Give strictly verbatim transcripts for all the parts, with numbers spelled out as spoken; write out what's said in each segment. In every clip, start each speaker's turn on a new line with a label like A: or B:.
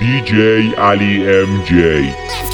A: دی جی علی ام جی.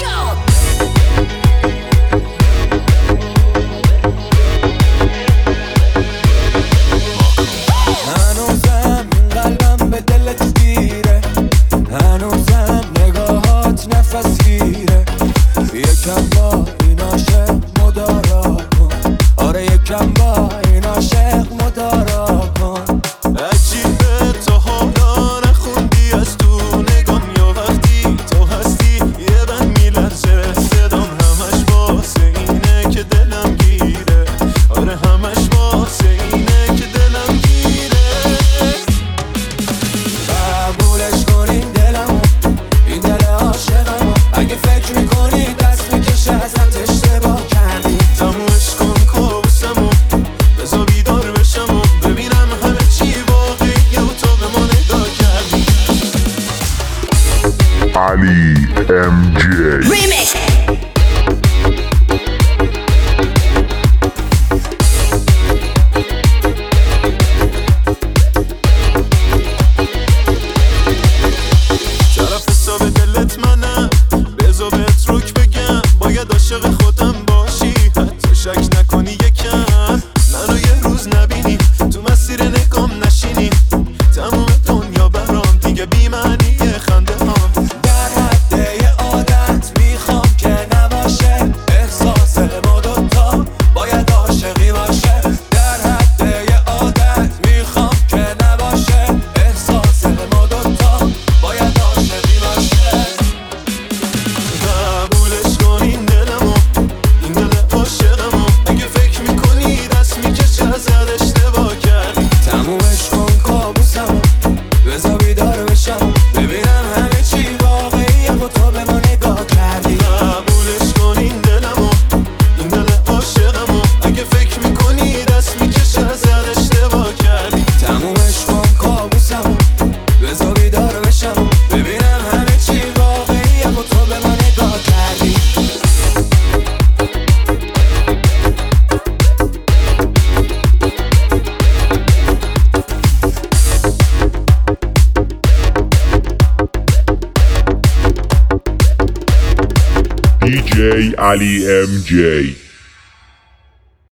B: هنوزم این قلبم به دلت گیره، هنوزم نگاهات نفس گیره. یکم با این عاشق مدارا کن، آره یکم با این عاشق مدارا کن.
C: عجیبه تا حالا نخوندی از تو نگام، یا وقتی تو هستی یه بند میلرزه صدام، همش واسه اینه که دلم گیره، آره همش واسه اینه که دلم گیره.
B: قبولش کنین دلمو، این دل عاشقمو، اگه فکر میکنی دست میکشه ازت اشتباه کردی.
C: تمومش کن کابوسمو، بذار بیدار بشم و ببینم همه چی واقعیه و تو به ما نگاه کردی.
A: علی ام جی.
D: Remix.
C: طرف حساب دلت منم، بذار بهت روک بگم، باید عاشق خودم باشی، حتی شک نکنی یکم منو یه روز نبینی، تو مسیر نگام نشینی، تموم دنیا برام دیگه بی معنیه خنده هم.
B: در حد یه عادت میخوام که نباشه، احساس ما دوتا باید عاشقی باشه. در حد یه عادت میخوام که نباشه، احساس ما دوتا باید عاشقی باشه.
C: قبولش کن این دلمو، این دل عاشقمو، اگه فکر میکنی دست میکشه ازت اشتباه کردی.
B: تمومش کن کابوسمو، بذار بیدار بشم، ببینم همه چی واقعیه و تو به ما نگاه کردی.
C: قبولش کن این دلمو، این دل عاشقمو، اگه فکر میکنی دست میکشه ازت اشتباه کردی.
B: تمومش کن کابوسمو، بذار بیدار بشم، ببینم همه چی واقعیه و تو به ما نگاه کردی.
A: دی جی علی ام جی.